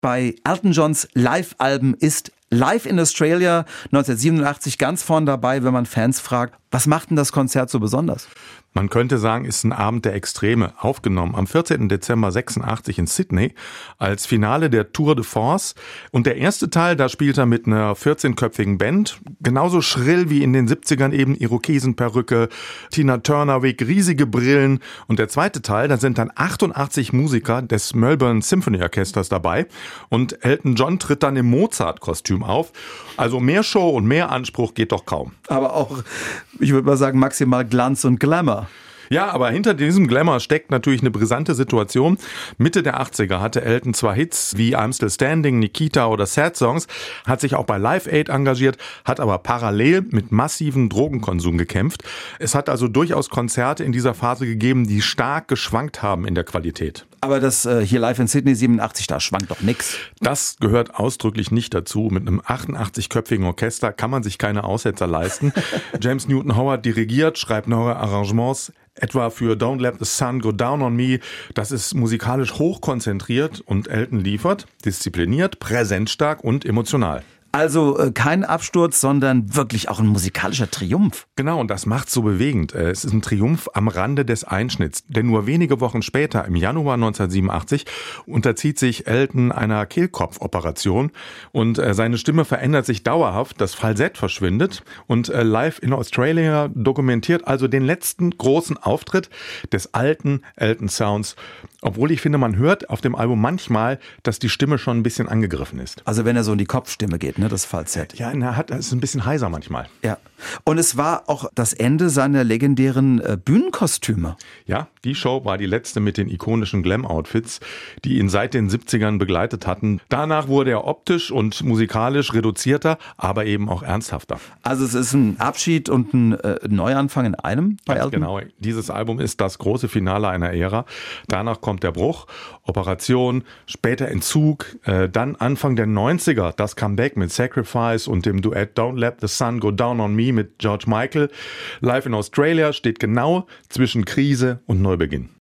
bei Elton Johns Live-Alben ist Live in Australia 1987 ganz vorn dabei, wenn man Fans fragt, was macht denn das Konzert so besonders? Man könnte sagen, ist ein Abend der Extreme, aufgenommen am 14. Dezember 86 in Sydney als Finale der Tour de France. Und der erste Teil, da spielt er mit einer 14-köpfigen Band, genauso schrill wie in den 70ern eben Irokesenperücke, Tina Turner-Wig, riesige Brillen. Und der zweite Teil, da sind dann 88 Musiker des Melbourne Symphony Orchesters dabei. Und Elton John tritt dann im Mozart-Kostüm auf. Also mehr Show und mehr Anspruch geht doch kaum. Aber auch, ich würde mal sagen, maximal Glanz und Glamour. Ja, aber hinter diesem Glamour steckt natürlich eine brisante Situation. Mitte der 80er hatte Elton zwar Hits wie I'm Still Standing, Nikita oder Sad Songs, hat sich auch bei Live Aid engagiert, hat aber parallel mit massivem Drogenkonsum gekämpft. Es hat also durchaus Konzerte in dieser Phase gegeben, die stark geschwankt haben in der Qualität. Aber das hier Live in Sydney 87, da schwankt doch nix. Das gehört ausdrücklich nicht dazu. Mit einem 88-köpfigen Orchester kann man sich keine Aussetzer leisten. James Newton Howard dirigiert, schreibt neue Arrangements, etwa für Don't Let the Sun Go Down on Me. Das ist musikalisch hochkonzentriert und Elton liefert, diszipliniert, präsentstark und emotional. Also kein Absturz, sondern wirklich auch ein musikalischer Triumph. Genau, und das macht's so bewegend. Es ist ein Triumph am Rande des Einschnitts. Denn nur wenige Wochen später, im Januar 1987, unterzieht sich Elton einer Kehlkopfoperation und seine Stimme verändert sich dauerhaft, das Falsett verschwindet und Live in Australia dokumentiert also den letzten großen Auftritt des alten Elton Sounds. Obwohl ich finde, man hört auf dem Album manchmal, dass die Stimme schon ein bisschen angegriffen ist. Also wenn er so in die Kopfstimme geht, ne, das Falsett. Ja, es ist ein bisschen heiser manchmal. Ja. Und es war auch das Ende seiner legendären Bühnenkostüme. Ja, die Show war die letzte mit den ikonischen Glam-Outfits, die ihn seit den 70ern begleitet hatten. Danach wurde er optisch und musikalisch reduzierter, aber eben auch ernsthafter. Also es ist ein Abschied und ein Neuanfang in einem bei Elton? Genau, dieses Album ist das große Finale einer Ära. Danach kommt der Bruch, Operation, später Entzug, dann Anfang der 90er das Comeback mit Sacrifice und dem Duett Don't Let the Sun Go Down on Me mit George Michael. Live in Australia steht genau zwischen Krise und Neubeginn.